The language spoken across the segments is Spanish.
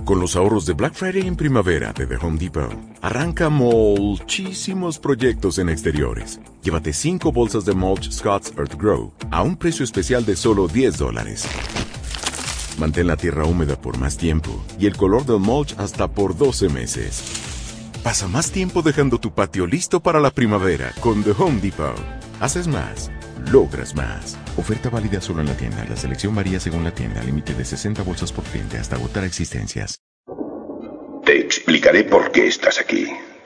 Con los ahorros de Black Friday en primavera de The Home Depot, arranca muchísimos proyectos en exteriores. Llévate 5 bolsas de mulch Scott's Earth Grow a un precio especial de solo $10. Mantén la tierra húmeda por más tiempo y el color del mulch hasta por 12 meses. Pasa más tiempo dejando tu patio listo para la primavera con The Home Depot. Haces más, logras más. Oferta válida solo en la tienda. La selección varía según la tienda. Límite de 60 bolsas por cliente hasta agotar existencias. Te explicaré por qué estás aquí.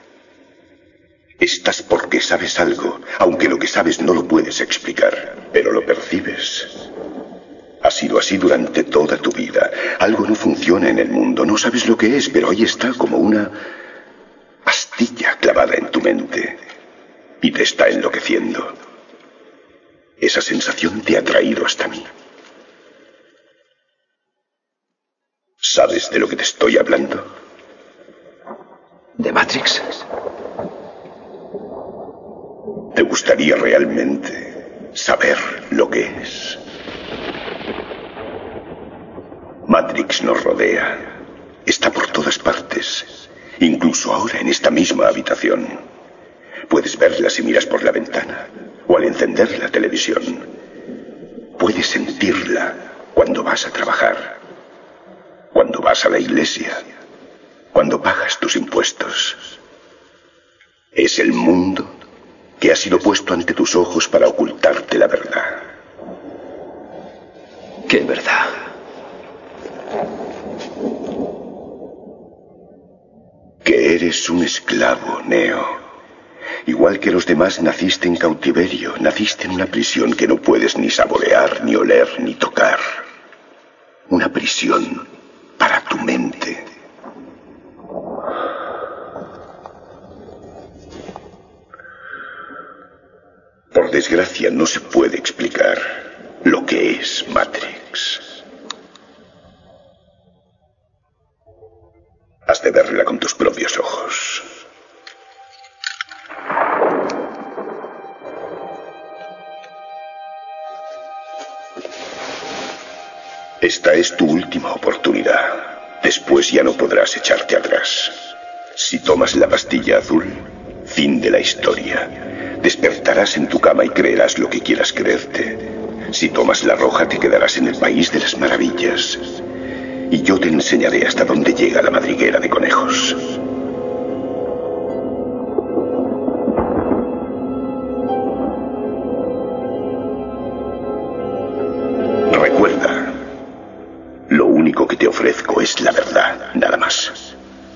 Estás porque sabes algo, aunque lo que sabes no lo puedes explicar, pero lo percibes. Ha sido así durante toda tu vida. Algo no funciona en el mundo, no sabes lo que es, pero ahí está como una astilla clavada en tu mente y te está enloqueciendo. Esa sensación te ha traído hasta mí. ¿Sabes de lo que te estoy hablando? ¿De Matrix? ¿Te gustaría realmente saber lo que es? Matrix nos rodea. Está por todas partes. Incluso ahora en esta misma habitación. Puedes verla si miras por la ventana o al encender la televisión. Puedes sentirla cuando vas a trabajar, cuando vas a la iglesia, cuando pagas tus impuestos. Es el mundo que ha sido puesto ante tus ojos para ocultarte la verdad. ¿Qué verdad? Que eres un esclavo, Neo. Igual que los demás, naciste en cautiverio, naciste en una prisión que no puedes ni saborear, ni oler, ni tocar. Una prisión para tu mente. Por desgracia, no se puede explicar lo que es Matrix. Has de verla con tus propios ojos. Esta es tu última oportunidad. Después ya no podrás echarte atrás. Si tomas la pastilla azul, fin de la historia. Despertarás en tu cama y creerás lo que quieras creerte. Si tomas la roja, te quedarás en el país de las maravillas. Y yo te enseñaré hasta dónde llega la madriguera de conejos. Recuerda, lo único que te ofrezco es la verdad, nada más.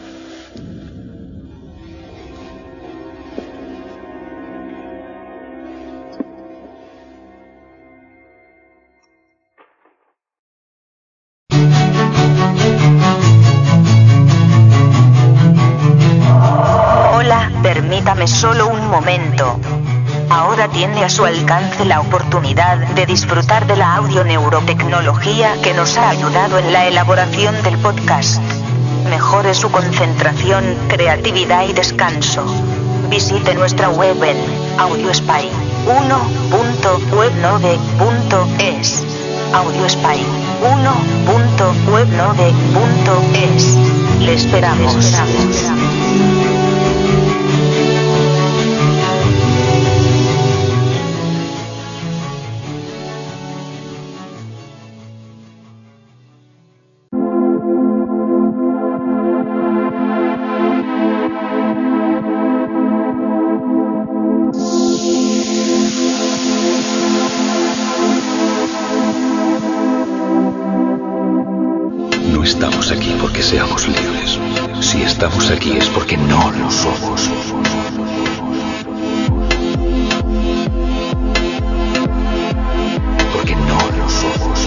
Permítame solo un momento. Ahora tiene a su alcance la oportunidad de disfrutar de la audio-neurotecnología que nos ha ayudado en la elaboración del podcast. Mejore su concentración, creatividad y descanso. Visite nuestra web en audiospy1.webnode.es. audiospy1.webnode.es. Le esperamos. No estamos aquí porque seamos libres. Si estamos aquí es porque no lo somos. Porque no lo somos.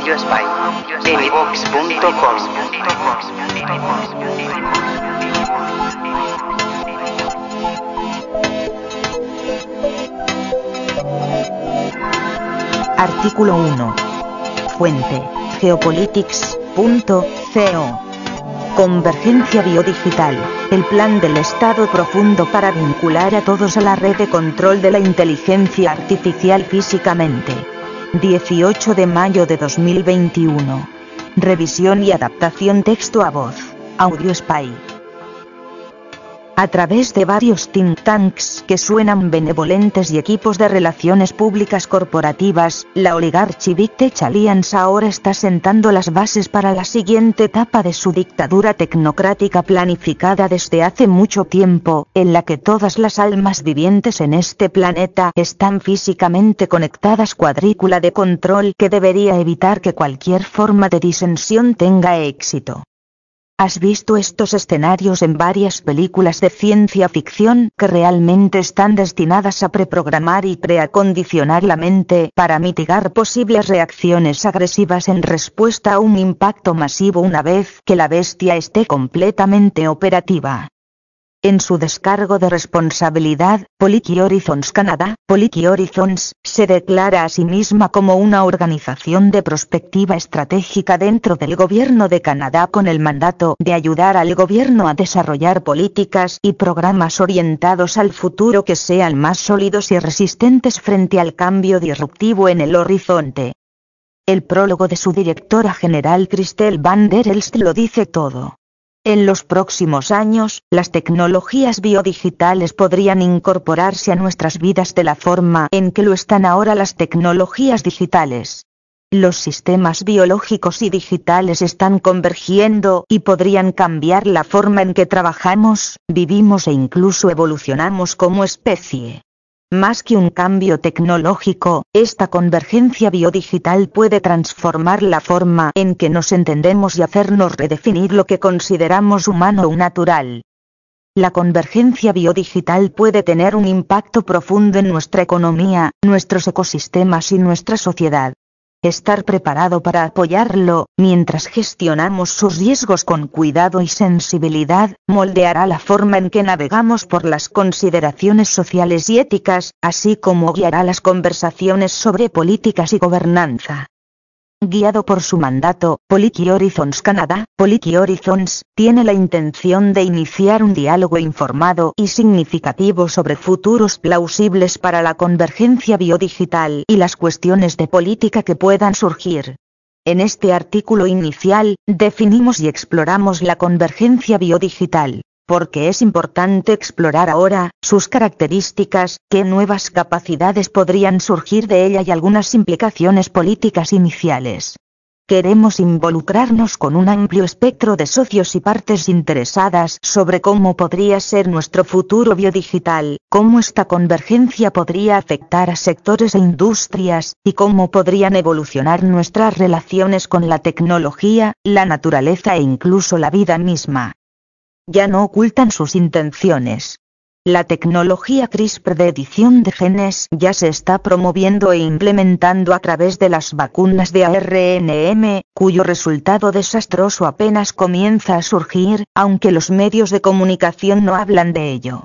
Audiospy. En iVoox.com. Artículo 1. Fuente: geopolitics.co. Convergencia biodigital, el plan del Estado profundo para vincular a todos a la red de control de la inteligencia artificial físicamente. 18 de mayo de 2021. Revisión y adaptación texto a voz. Audiospy. A través de varios think tanks que suenan benevolentes y equipos de relaciones públicas corporativas, la Oligarchy Big Tech Alliance ahora está sentando las bases para la siguiente etapa de su dictadura tecnocrática planificada desde hace mucho tiempo, en la que todas las almas vivientes en este planeta están físicamente conectadas. Cuadrícula de control que debería evitar que cualquier forma de disensión tenga éxito. ¿Has visto estos escenarios en varias películas de ciencia ficción que realmente están destinadas a preprogramar y preacondicionar la mente para mitigar posibles reacciones agresivas en respuesta a un impacto masivo una vez que la bestia esté completamente operativa? En su descargo de responsabilidad, Polity Horizons Canadá, Polity Horizons, se declara a sí misma como una organización de prospectiva estratégica dentro del gobierno de Canadá con el mandato de ayudar al gobierno a desarrollar políticas y programas orientados al futuro que sean más sólidos y resistentes frente al cambio disruptivo en el horizonte. El prólogo de su directora general Christelle Van der Elst lo dice todo. En los próximos años, las tecnologías biodigitales podrían incorporarse a nuestras vidas de la forma en que lo están ahora las tecnologías digitales. Los sistemas biológicos y digitales están convergiendo y podrían cambiar la forma en que trabajamos, vivimos e incluso evolucionamos como especie. Más que un cambio tecnológico, esta convergencia biodigital puede transformar la forma en que nos entendemos y hacernos redefinir lo que consideramos humano o natural. La convergencia biodigital puede tener un impacto profundo en nuestra economía, nuestros ecosistemas y nuestra sociedad. Estar preparado para apoyarlo, mientras gestionamos sus riesgos con cuidado y sensibilidad, moldeará la forma en que navegamos por las consideraciones sociales y éticas, así como guiará las conversaciones sobre políticas y gobernanza. Guiado por su mandato, Polity Horizons Canadá, Polity Horizons, tiene la intención de iniciar un diálogo informado y significativo sobre futuros plausibles para la convergencia biodigital y las cuestiones de política que puedan surgir. En este artículo inicial, definimos y exploramos la convergencia biodigital. Porque es importante explorar ahora sus características, qué nuevas capacidades podrían surgir de ella y algunas implicaciones políticas iniciales. Queremos involucrarnos con un amplio espectro de socios y partes interesadas sobre cómo podría ser nuestro futuro biodigital, cómo esta convergencia podría afectar a sectores e industrias, y cómo podrían evolucionar nuestras relaciones con la tecnología, la naturaleza e incluso la vida misma. Ya no ocultan sus intenciones. La tecnología CRISPR de edición de genes ya se está promoviendo e implementando a través de las vacunas de ARNM, cuyo resultado desastroso apenas comienza a surgir, aunque los medios de comunicación no hablan de ello.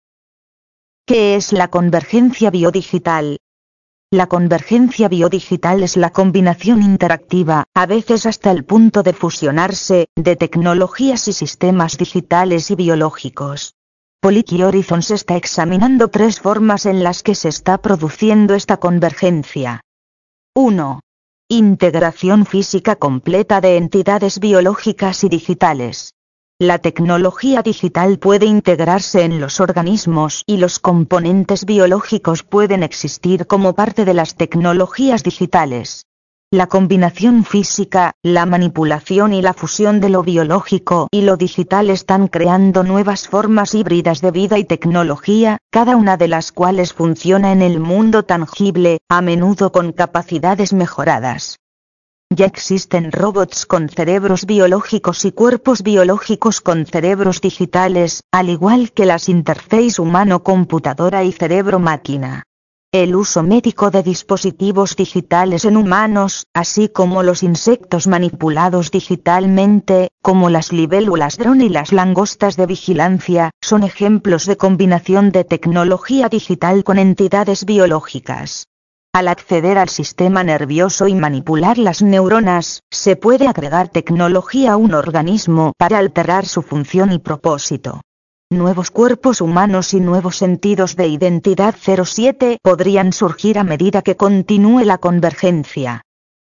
¿Qué es la convergencia biodigital? La convergencia biodigital es la combinación interactiva, a veces hasta el punto de fusionarse, de tecnologías y sistemas digitales y biológicos. Polity Horizons está examinando tres formas en las que se está produciendo esta convergencia. 1. Integración física completa de entidades biológicas y digitales. La tecnología digital puede integrarse en los organismos y los componentes biológicos pueden existir como parte de las tecnologías digitales. La combinación física, la manipulación y la fusión de lo biológico y lo digital están creando nuevas formas híbridas de vida y tecnología, cada una de las cuales funciona en el mundo tangible, a menudo con capacidades mejoradas. Ya existen robots con cerebros biológicos y cuerpos biológicos con cerebros digitales, al igual que las interfaces humano-computadora y cerebro-máquina. El uso médico de dispositivos digitales en humanos, así como los insectos manipulados digitalmente, como las libélulas dron y las langostas de vigilancia, son ejemplos de combinación de tecnología digital con entidades biológicas. Al acceder al sistema nervioso y manipular las neuronas, se puede agregar tecnología a un organismo para alterar su función y propósito. Nuevos cuerpos humanos y nuevos sentidos de identidad 07 podrían surgir a medida que continúe la convergencia.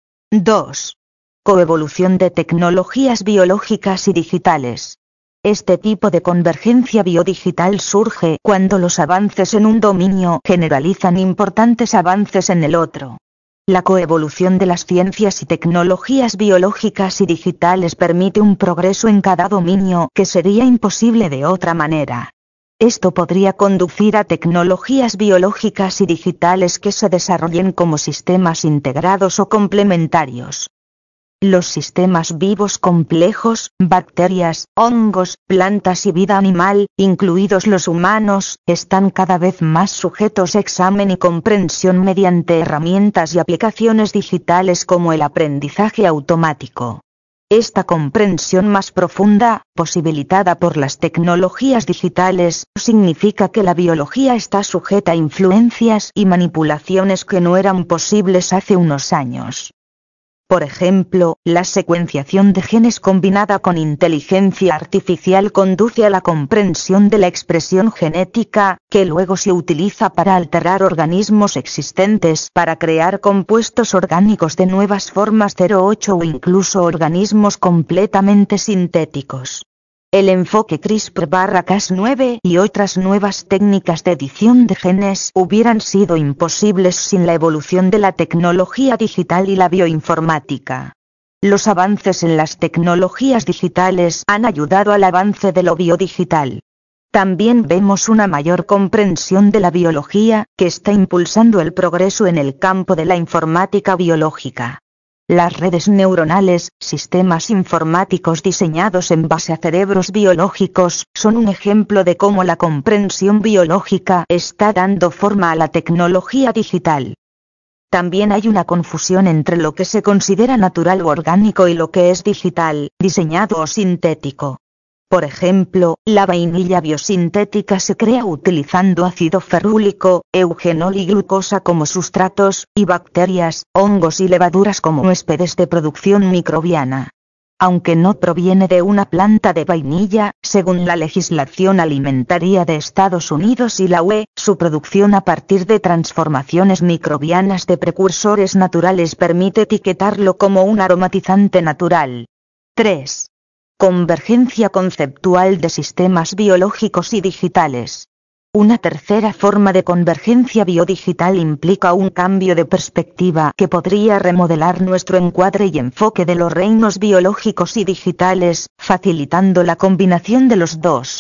2. Coevolución de tecnologías biológicas y digitales. Este tipo de convergencia biodigital surge cuando los avances en un dominio generalizan importantes avances en el otro. La coevolución de las ciencias y tecnologías biológicas y digitales permite un progreso en cada dominio que sería imposible de otra manera. Esto podría conducir a tecnologías biológicas y digitales que se desarrollen como sistemas integrados o complementarios. Los sistemas vivos complejos, bacterias, hongos, plantas y vida animal, incluidos los humanos, están cada vez más sujetos a examen y comprensión mediante herramientas y aplicaciones digitales como el aprendizaje automático. Esta comprensión más profunda, posibilitada por las tecnologías digitales, significa que la biología está sujeta a influencias y manipulaciones que no eran posibles hace unos años. Por ejemplo, la secuenciación de genes combinada con inteligencia artificial conduce a la comprensión de la expresión genética, que luego se utiliza para alterar organismos existentes para crear compuestos orgánicos de nuevas formas 08 o incluso organismos completamente sintéticos. El enfoque CRISPR/Cas9 y otras nuevas técnicas de edición de genes hubieran sido imposibles sin la evolución de la tecnología digital y la bioinformática. Los avances en las tecnologías digitales han ayudado al avance de lo biodigital. También vemos una mayor comprensión de la biología, que está impulsando el progreso en el campo de la informática biológica. Las redes neuronales, sistemas informáticos diseñados en base a cerebros biológicos, son un ejemplo de cómo la comprensión biológica está dando forma a la tecnología digital. También hay una confusión entre lo que se considera natural o orgánico y lo que es digital, diseñado o sintético. Por ejemplo, la vainilla biosintética se crea utilizando ácido ferúlico, eugenol y glucosa como sustratos, y bacterias, hongos y levaduras como huéspedes de producción microbiana. Aunque no proviene de una planta de vainilla, según la legislación alimentaria de Estados Unidos y la UE, su producción a partir de transformaciones microbianas de precursores naturales permite etiquetarlo como un aromatizante natural. 3. Convergencia conceptual de sistemas biológicos y digitales. Una tercera forma de convergencia biodigital implica un cambio de perspectiva que podría remodelar nuestro encuadre y enfoque de los reinos biológicos y digitales, facilitando la combinación de los dos.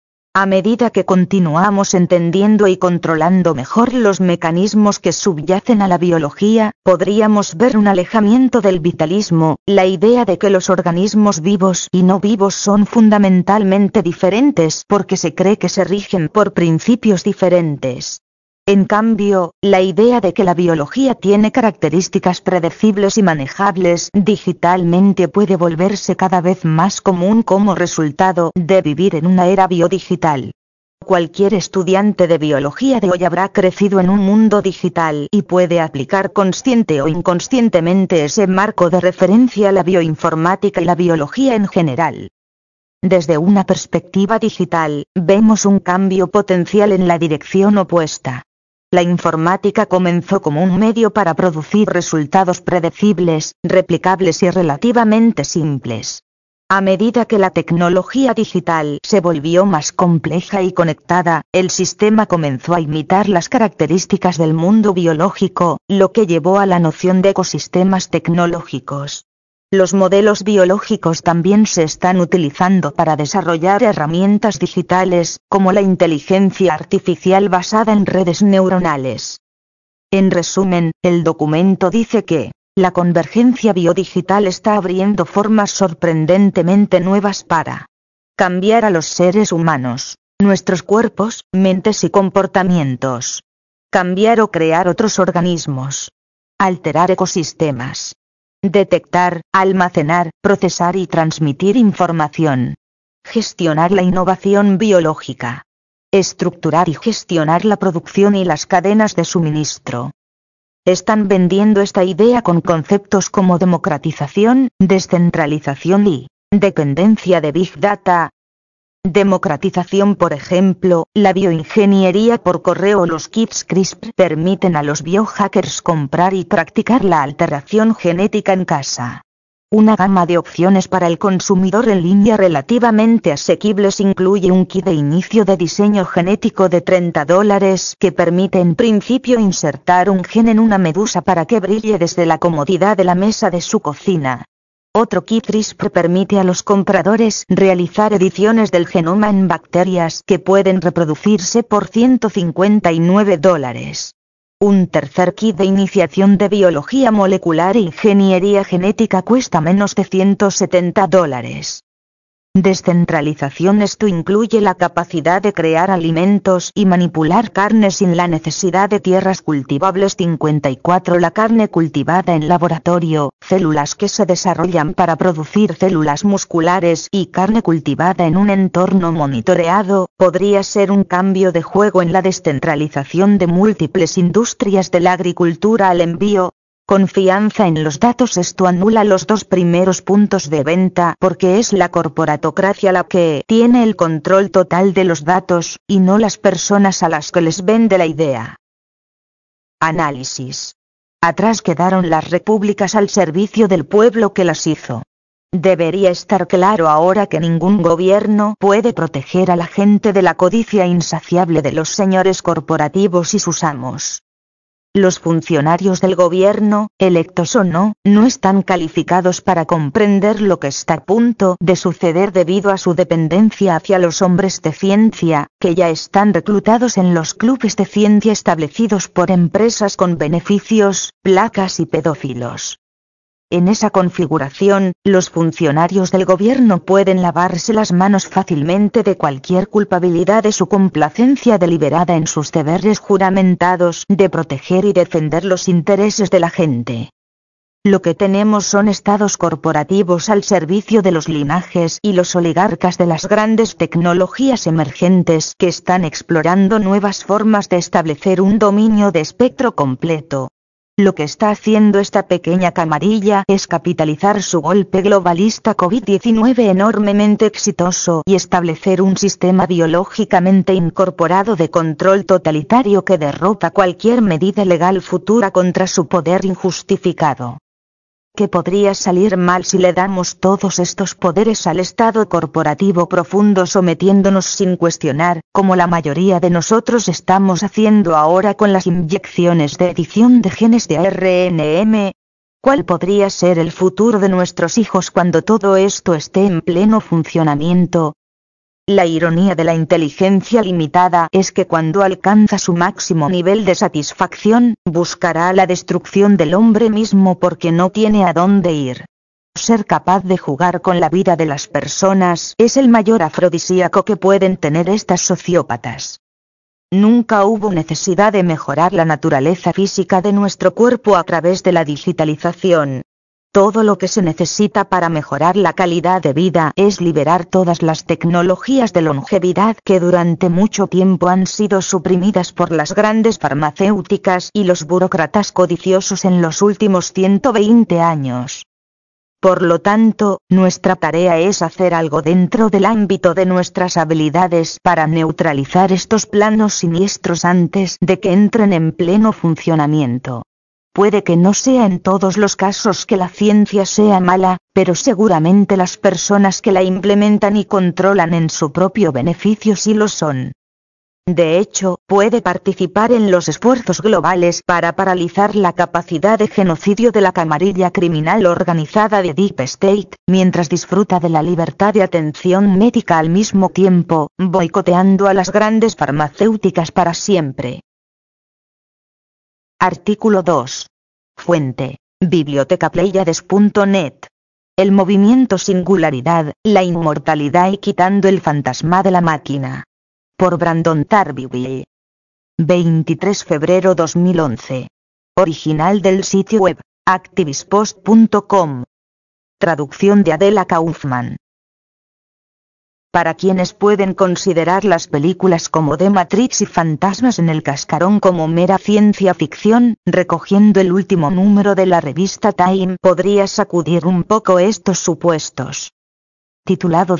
A medida que continuamos entendiendo y controlando mejor los mecanismos que subyacen a la biología, podríamos ver un alejamiento del vitalismo, la idea de que los organismos vivos y no vivos son fundamentalmente diferentes porque se cree que se rigen por principios diferentes. En cambio, la idea de que la biología tiene características predecibles y manejables digitalmente puede volverse cada vez más común como resultado de vivir en una era biodigital. Cualquier estudiante de biología de hoy habrá crecido en un mundo digital y puede aplicar consciente o inconscientemente ese marco de referencia a la bioinformática y la biología en general. Desde una perspectiva digital, vemos un cambio potencial en la dirección opuesta. La informática comenzó como un medio para producir resultados predecibles, replicables y relativamente simples. A medida que la tecnología digital se volvió más compleja y conectada, el sistema comenzó a imitar las características del mundo biológico, lo que llevó a la noción de ecosistemas tecnológicos. Los modelos biológicos también se están utilizando para desarrollar herramientas digitales, como la inteligencia artificial basada en redes neuronales. En resumen, el documento dice que la convergencia biodigital está abriendo formas sorprendentemente nuevas para cambiar a los seres humanos, nuestros cuerpos, mentes y comportamientos. cambiar o crear otros organismos, alterar ecosistemas, detectar, almacenar, procesar y transmitir información, gestionar la innovación biológica, estructurar y gestionar la producción y las cadenas de suministro. Están vendiendo esta idea con conceptos como democratización, descentralización y dependencia de Big Data. Democratización, por ejemplo, la bioingeniería por correo o los kits CRISPR permiten a los biohackers comprar y practicar la alteración genética en casa. Una gama de opciones para el consumidor en línea relativamente asequibles incluye un kit de inicio de diseño genético de $30 que permite en principio insertar un gen en una medusa para que brille desde la comodidad de la mesa de su cocina. Otro kit CRISPR permite a los compradores realizar ediciones del genoma en bacterias que pueden reproducirse por $159. Un tercer kit de iniciación de biología molecular e ingeniería genética cuesta menos de $170. Descentralización. Esto incluye la capacidad de crear alimentos y manipular carne sin la necesidad de tierras cultivables. 54. La carne cultivada en laboratorio, células que se desarrollan para producir células musculares y carne cultivada en un entorno monitoreado, podría ser un cambio de juego en la descentralización de múltiples industrias de la agricultura al envío. Confianza en los datos. Esto anula los dos primeros puntos de venta porque es la corporatocracia la que tiene el control total de los datos, y no las personas a las que les vende la idea. Análisis. Atrás quedaron las repúblicas al servicio del pueblo que las hizo. Debería estar claro ahora que ningún gobierno puede proteger a la gente de la codicia insaciable de los señores corporativos y sus amos. Los funcionarios del gobierno, electos o no, no están calificados para comprender lo que está a punto de suceder debido a su dependencia hacia los hombres de ciencia, que ya están reclutados en los clubes de ciencia establecidos por empresas con beneficios, placas y pedófilos. En esa configuración, los funcionarios del gobierno pueden lavarse las manos fácilmente de cualquier culpabilidad de su complacencia deliberada en sus deberes juramentados de proteger y defender los intereses de la gente. Lo que tenemos son estados corporativos al servicio de los linajes y los oligarcas de las grandes tecnologías emergentes que están explorando nuevas formas de establecer un dominio de espectro completo. Lo que está haciendo esta pequeña camarilla es capitalizar su golpe globalista COVID-19 enormemente exitoso y establecer un sistema biológicamente incorporado de control totalitario que derrota cualquier medida legal futura contra su poder injustificado. ¿Qué podría salir mal si le damos todos estos poderes al Estado corporativo profundo sometiéndonos sin cuestionar, como la mayoría de nosotros estamos haciendo ahora con las inyecciones de edición de genes de ARNM? ¿Cuál podría ser el futuro de nuestros hijos cuando todo esto esté en pleno funcionamiento? La ironía de la inteligencia limitada es que cuando alcanza su máximo nivel de satisfacción, buscará la destrucción del hombre mismo porque no tiene a dónde ir. Ser capaz de jugar con la vida de las personas es el mayor afrodisíaco que pueden tener estas sociópatas. Nunca hubo necesidad de mejorar la naturaleza física de nuestro cuerpo a través de la digitalización. Todo lo que se necesita para mejorar la calidad de vida es liberar todas las tecnologías de longevidad que durante mucho tiempo han sido suprimidas por las grandes farmacéuticas y los burócratas codiciosos en los últimos 120 años. Por lo tanto, nuestra tarea es hacer algo dentro del ámbito de nuestras habilidades para neutralizar estos planos siniestros antes de que entren en pleno funcionamiento. Puede que no sea en todos los casos que la ciencia sea mala, pero seguramente las personas que la implementan y controlan en su propio beneficio sí lo son. De hecho, puede participar en los esfuerzos globales para paralizar la capacidad de genocidio de la camarilla criminal organizada de Deep State, mientras disfruta de la libertad de atención médica al mismo tiempo, boicoteando a las grandes farmacéuticas para siempre. Artículo 2. Fuente: bibliotecapleiades.net. El movimiento Singularidad, la inmortalidad y quitando el fantasma de la máquina. Por Brandon Tarbiville. 23 febrero 2011. Original del sitio web, activistpost.com. Traducción de Adela Kaufman. Para quienes pueden considerar las películas como The Matrix y Fantasmas en el Cascarón como mera ciencia ficción, recogiendo el último número de la revista Time podría sacudir un poco estos supuestos. Titulado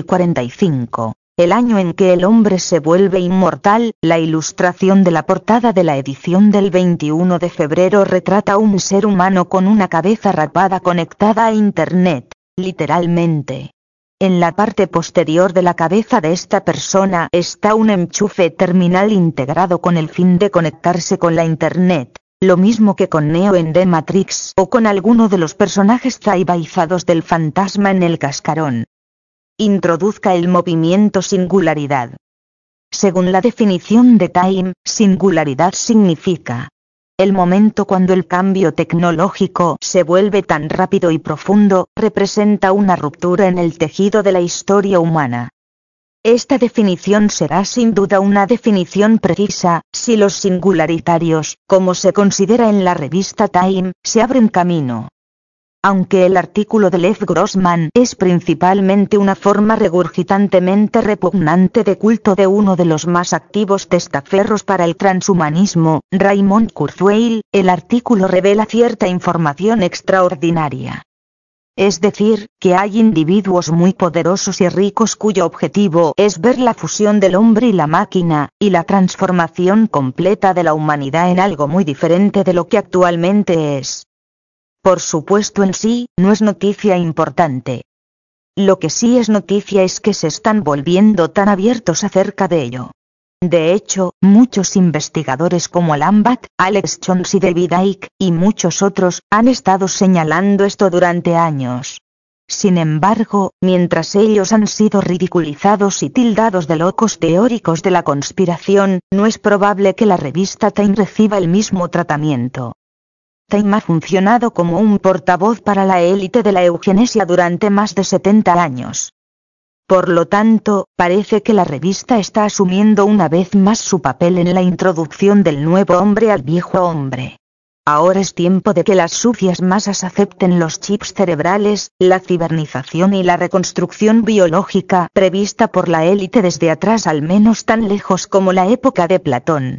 2045, el año en que el hombre se vuelve inmortal, la ilustración de la portada de la edición del 21 de febrero retrata a un ser humano con una cabeza rapada conectada a Internet, literalmente. En la parte posterior de la cabeza de esta persona está un enchufe terminal integrado con el fin de conectarse con la Internet, lo mismo que con Neo en The Matrix o con alguno de los personajes cyberizados del fantasma en el cascarón. Introduzca el movimiento singularidad. Según la definición de Time, singularidad significa el momento cuando el cambio tecnológico se vuelve tan rápido y profundo, representa una ruptura en el tejido de la historia humana. Esta definición será sin duda una definición precisa, si los singularitarios, como se considera en la revista Time, se abren camino. Aunque el artículo de Lev Grossman es principalmente una forma regurgitantemente repugnante de culto de uno de los más activos testaferros para el transhumanismo, Raymond Kurzweil, el artículo revela cierta información extraordinaria. Es decir, que hay individuos muy poderosos y ricos cuyo objetivo es ver la fusión del hombre y la máquina, y la transformación completa de la humanidad en algo muy diferente de lo que actualmente es. Por supuesto en sí, no es noticia importante. Lo que sí es noticia es que se están volviendo tan abiertos acerca de ello. De hecho, muchos investigadores como Alan Batt, Alex Jones y David Icke, y muchos otros, han estado señalando esto durante años. Sin embargo, mientras ellos han sido ridiculizados y tildados de locos teóricos de la conspiración, no es probable que la revista Time reciba el mismo tratamiento. Time ha funcionado como un portavoz para la élite de la eugenesia durante más de 70 años. Por lo tanto, parece que la revista está asumiendo una vez más su papel en la introducción del nuevo hombre al viejo hombre. Ahora es tiempo de que las sucias masas acepten los chips cerebrales, la cibernización y la reconstrucción biológica prevista por la élite desde atrás, al menos tan lejos como la época de Platón.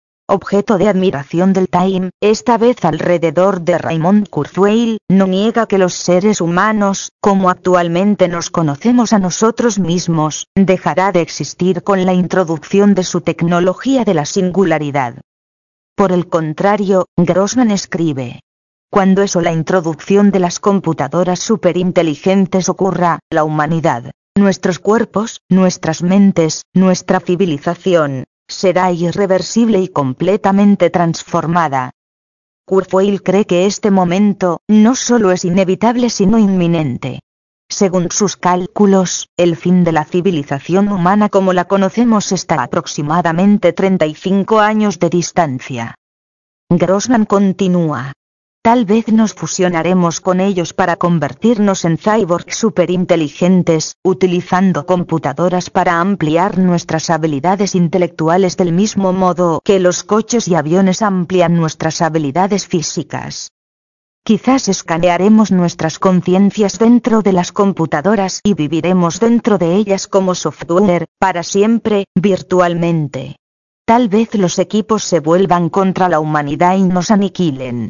Objeto de admiración del Time, esta vez alrededor de Raymond Kurzweil, no niega que los seres humanos, como actualmente nos conocemos a nosotros mismos, dejará de existir con la introducción de su tecnología de la singularidad. Por el contrario, Grossman escribe: cuando eso, la introducción de las computadoras superinteligentes ocurra, la humanidad, nuestros cuerpos, nuestras mentes, nuestra civilización, será irreversible y completamente transformada. Kurzweil cree que este momento no solo es inevitable sino inminente. Según sus cálculos, el fin de la civilización humana como la conocemos está a aproximadamente 35 años de distancia. Grossman continúa: tal vez nos fusionaremos con ellos para convertirnos en cyborgs superinteligentes, utilizando computadoras para ampliar nuestras habilidades intelectuales del mismo modo que los coches y aviones amplían nuestras habilidades físicas. Quizás escanearemos nuestras conciencias dentro de las computadoras y viviremos dentro de ellas como software, para siempre, virtualmente. Tal vez los equipos se vuelvan contra la humanidad y nos aniquilen.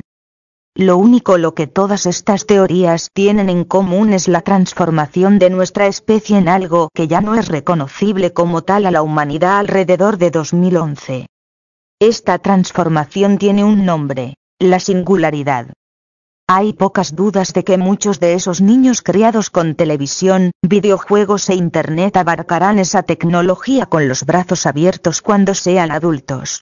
Lo único lo que todas estas teorías tienen en común es la transformación de nuestra especie en algo que ya no es reconocible como tal a la humanidad alrededor de 2011. Esta transformación tiene un nombre: la singularidad. Hay pocas dudas de que muchos de esos niños criados con televisión, videojuegos e internet abarcarán esa tecnología con los brazos abiertos cuando sean adultos.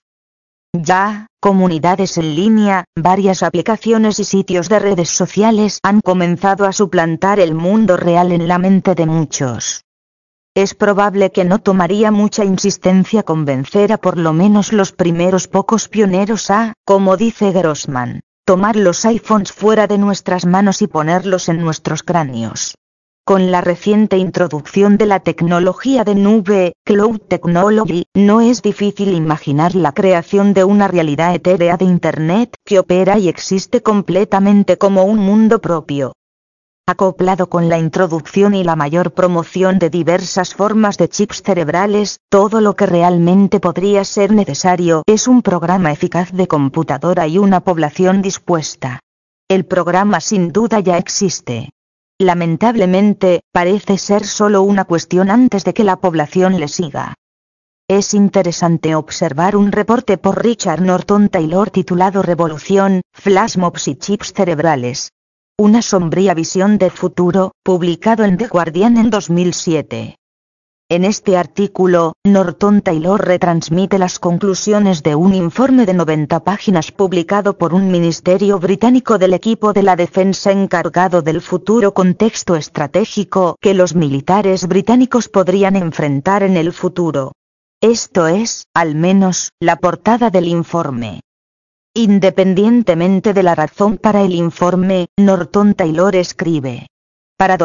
Ya, comunidades en línea, varias aplicaciones y sitios de redes sociales han comenzado a suplantar el mundo real en la mente de muchos. Es probable que no tomaría mucha insistencia convencer a por lo menos los primeros pocos pioneros a, como dice Grossman, tomar los iPhones fuera de nuestras manos y ponerlos en nuestros cráneos. Con la reciente introducción de la tecnología de nube, Cloud Technology, no es difícil imaginar la creación de una realidad etérea de Internet que opera y existe completamente como un mundo propio. Acoplado con la introducción y la mayor promoción de diversas formas de chips cerebrales, todo lo que realmente podría ser necesario es un programa eficaz de computadora y una población dispuesta. El programa sin duda ya existe. Lamentablemente, parece ser solo una cuestión antes de que la población le siga. Es interesante observar un reporte por Richard Norton Taylor titulado Revolución, Flash Mobs y Chips Cerebrales. Una sombría visión del futuro, publicado en The Guardian en 2007. En este artículo, Norton Taylor retransmite las conclusiones de un informe de 90 páginas publicado por un ministerio británico del equipo de la defensa encargado del futuro contexto estratégico que los militares británicos podrían enfrentar en el futuro. Esto es, al menos, la portada del informe. Independientemente de la razón para el informe, Norton Taylor escribe: para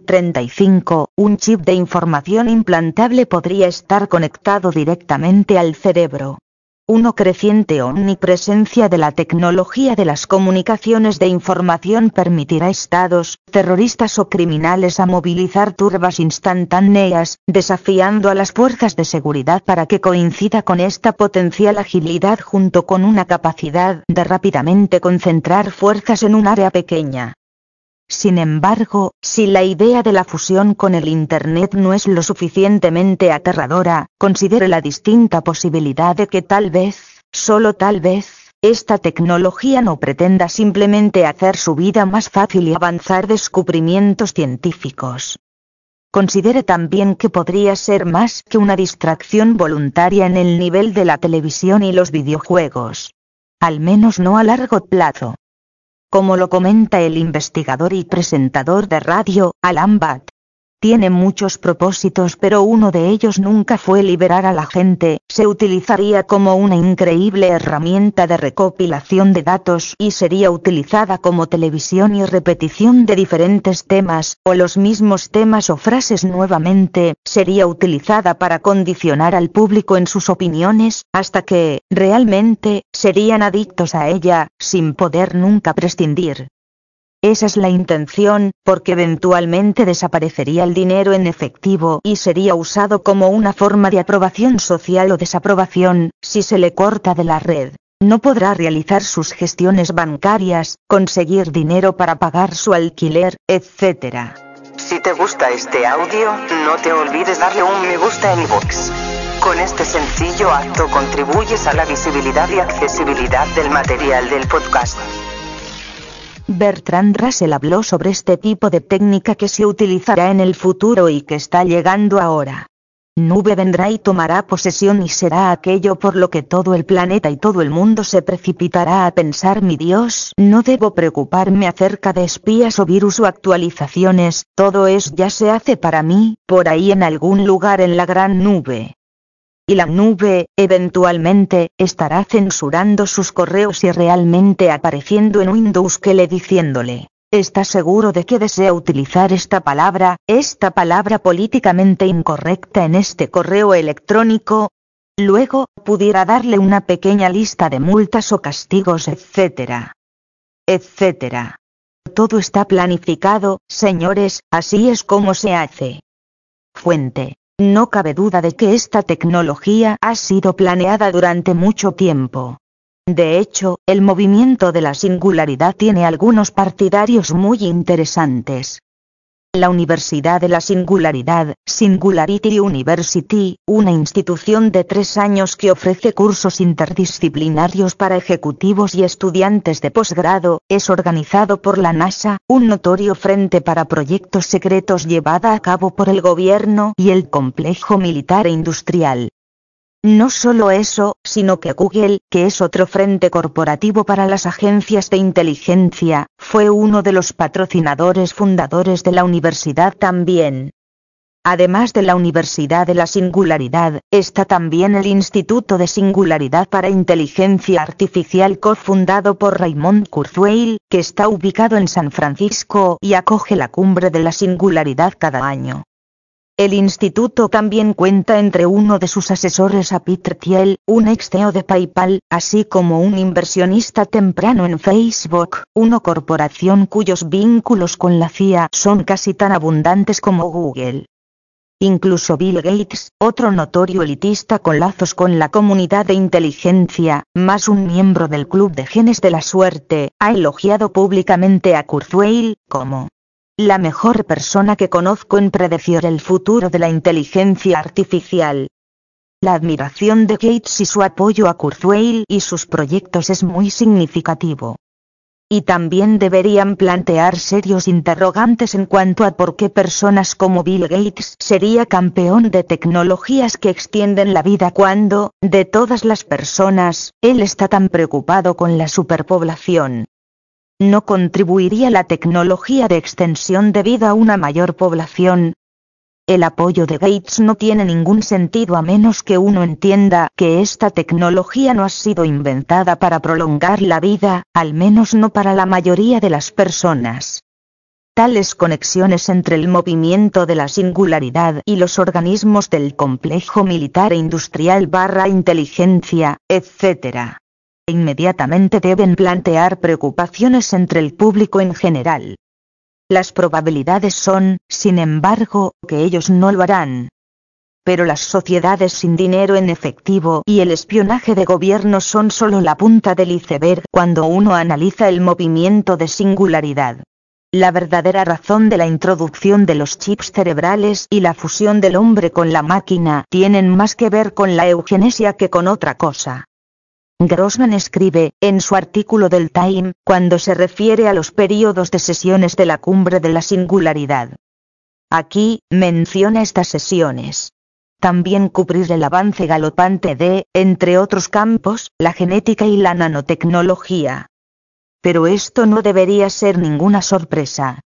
2035, un chip de información implantable podría estar conectado directamente al cerebro. Una creciente omnipresencia de la tecnología de las comunicaciones de información permitirá a estados, terroristas o criminales a movilizar turbas instantáneas, desafiando a las fuerzas de seguridad para que coincida con esta potencial agilidad junto con una capacidad de rápidamente concentrar fuerzas en un área pequeña. Sin embargo, si la idea de la fusión con el Internet no es lo suficientemente aterradora, considere la distinta posibilidad de que tal vez, solo tal vez, esta tecnología no pretenda simplemente hacer su vida más fácil y avanzar descubrimientos científicos. Considere también que podría ser más que una distracción voluntaria en el nivel de la televisión y los videojuegos. Al menos no a largo plazo. Como lo comenta el investigador y presentador de radio, Alan Batt. Tiene muchos propósitos, pero uno de ellos nunca fue liberar a la gente. Se utilizaría como una increíble herramienta de recopilación de datos y sería utilizada como televisión y repetición de diferentes temas, o los mismos temas o frases nuevamente. Sería utilizada para condicionar al público en sus opiniones, hasta que, realmente, serían adictos a ella, sin poder nunca prescindir. Esa es la intención, porque eventualmente desaparecería el dinero en efectivo y sería usado como una forma de aprobación social o desaprobación. Si se le corta de la red, no podrá realizar sus gestiones bancarias, conseguir dinero para pagar su alquiler, etc. Si te gusta este audio, no te olvides darle un me gusta en iVoox. Con este sencillo acto contribuyes a la visibilidad y accesibilidad del material del podcast. Bertrand Russell habló sobre este tipo de técnica que se utilizará en el futuro y que está llegando ahora. Nube vendrá y tomará posesión y será aquello por lo que todo el planeta y todo el mundo se precipitará a pensar: mi Dios, no debo preocuparme acerca de espías o virus o actualizaciones, todo eso ya se hace para mí, por ahí en algún lugar en la gran nube. Y la nube, eventualmente, estará censurando sus correos y realmente apareciendo en Windows que le diciéndole: ¿estás seguro de que desea utilizar esta palabra políticamente incorrecta en este correo electrónico? Luego, pudiera darle una pequeña lista de multas o castigos, etc. Todo está planificado, señores, así es como se hace. Fuente: no cabe duda de que esta tecnología ha sido planeada durante mucho tiempo. De hecho, el movimiento de la singularidad tiene algunos partidarios muy interesantes. La Universidad de la Singularidad, Singularity University, una institución de 3 años que ofrece cursos interdisciplinarios para ejecutivos y estudiantes de posgrado, es organizado por la NASA, un notorio frente para proyectos secretos llevada a cabo por el gobierno y el complejo militar e industrial. No solo eso, sino que Google, que es otro frente corporativo para las agencias de inteligencia, fue uno de los patrocinadores fundadores de la universidad también. Además de la Universidad de la Singularidad, está también el Instituto de Singularidad para Inteligencia Artificial cofundado por Raymond Kurzweil, que está ubicado en San Francisco y acoge la Cumbre de la Singularidad cada año. El instituto también cuenta entre uno de sus asesores a Peter Thiel, un ex CEO de PayPal, así como un inversionista temprano en Facebook, una corporación cuyos vínculos con la CIA son casi tan abundantes como Google. Incluso Bill Gates, otro notorio elitista con lazos con la comunidad de inteligencia, más un miembro del Club de Genes de la Suerte, ha elogiado públicamente a Kurzweil como la mejor persona que conozco en predecir el futuro de la inteligencia artificial. La admiración de Gates y su apoyo a Kurzweil y sus proyectos es muy significativo. Y también deberían plantear serios interrogantes en cuanto a por qué personas como Bill Gates sería campeón de tecnologías que extienden la vida cuando, de todas las personas, él está tan preocupado con la superpoblación. ¿No contribuiría la tecnología de extensión de vida a una mayor población? El apoyo de Gates no tiene ningún sentido a menos que uno entienda que esta tecnología no ha sido inventada para prolongar la vida, al menos no para la mayoría de las personas. Tales conexiones entre el movimiento de la singularidad y los organismos del complejo militar e industrial / inteligencia, etc. inmediatamente deben plantear preocupaciones entre el público en general. Las probabilidades son, sin embargo, que ellos no lo harán. Pero las sociedades sin dinero en efectivo y el espionaje de gobierno son solo la punta del iceberg cuando uno analiza el movimiento de singularidad. La verdadera razón de la introducción de los chips cerebrales y la fusión del hombre con la máquina tienen más que ver con la eugenesia que con otra cosa. Grossman escribe, en su artículo del Time, cuando se refiere a los períodos de sesiones de la Cumbre de la Singularidad. Aquí, menciona estas sesiones. También cubrir el avance galopante de, entre otros campos, la genética y la nanotecnología. Pero esto no debería ser ninguna sorpresa.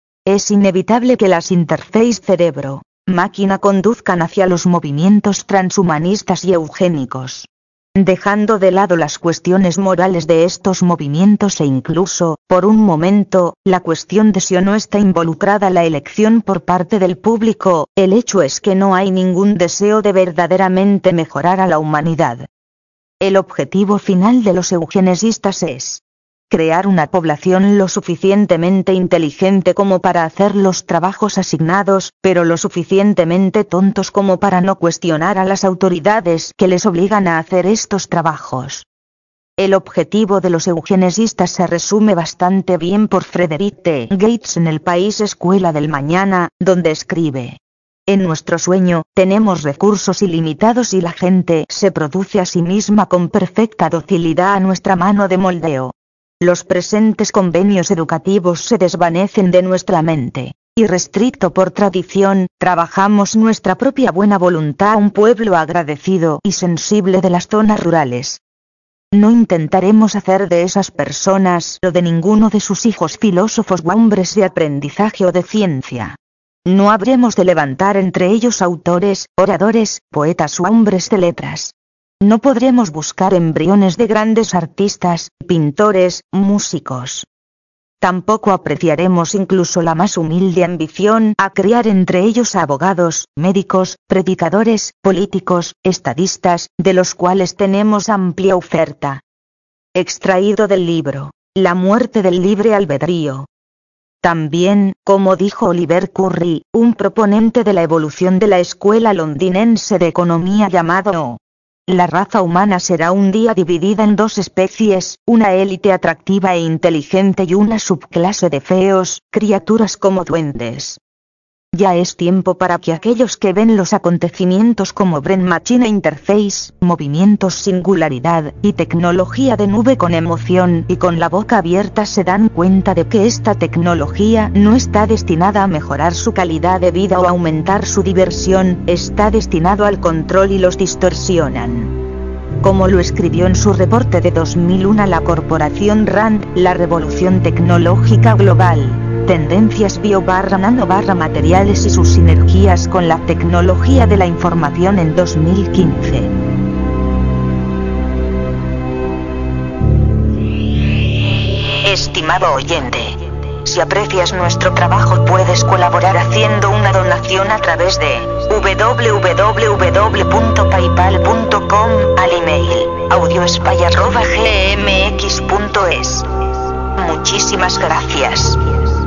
Es inevitable que las interfaces cerebro-máquina conduzcan hacia los movimientos transhumanistas y eugénicos. Dejando de lado las cuestiones morales de estos movimientos e incluso, por un momento, la cuestión de si o no está involucrada la elección por parte del público, el hecho es que no hay ningún deseo de verdaderamente mejorar a la humanidad. El objetivo final de los eugenesistas es crear una población lo suficientemente inteligente como para hacer los trabajos asignados, pero lo suficientemente tontos como para no cuestionar a las autoridades que les obligan a hacer estos trabajos. El objetivo de los eugenesistas se resume bastante bien por Frederick T. Gates en El País Escuela del Mañana, donde escribe: en nuestro sueño, tenemos recursos ilimitados y la gente se produce a sí misma con perfecta docilidad a nuestra mano de moldeo. Los presentes convenios educativos se desvanecen de nuestra mente. Irrestricto por tradición, trabajamos nuestra propia buena voluntad a un pueblo agradecido y sensible de las zonas rurales. No intentaremos hacer de esas personas o de ninguno de sus hijos filósofos o hombres de aprendizaje o de ciencia. No habremos de levantar entre ellos autores, oradores, poetas o hombres de letras. No podremos buscar embriones de grandes artistas, pintores, músicos. Tampoco apreciaremos incluso la más humilde ambición a criar entre ellos a abogados, médicos, predicadores, políticos, estadistas, de los cuales tenemos amplia oferta. Extraído del libro La muerte del libre albedrío. También, como dijo Oliver Curry, un proponente de la evolución de la escuela londinense de economía llamado la raza humana será un día dividida en dos especies, una élite atractiva e inteligente y una subclase de feos, criaturas como duendes. Ya es tiempo para que aquellos que ven los acontecimientos como Brain Machine Interface, movimientos singularidad, y tecnología de nube con emoción y con la boca abierta se dan cuenta de que esta tecnología no está destinada a mejorar su calidad de vida o a aumentar su diversión, está destinado al control y los distorsionan. Como lo escribió en su reporte de 2001 la corporación RAND, la revolución tecnológica global Tendencias bio/nano/materiales y sus sinergias con la tecnología de la información en 2015. Estimado oyente, si aprecias nuestro trabajo puedes colaborar haciendo una donación a través de www.paypal.com al email audiospy@gmx.es. Muchísimas gracias.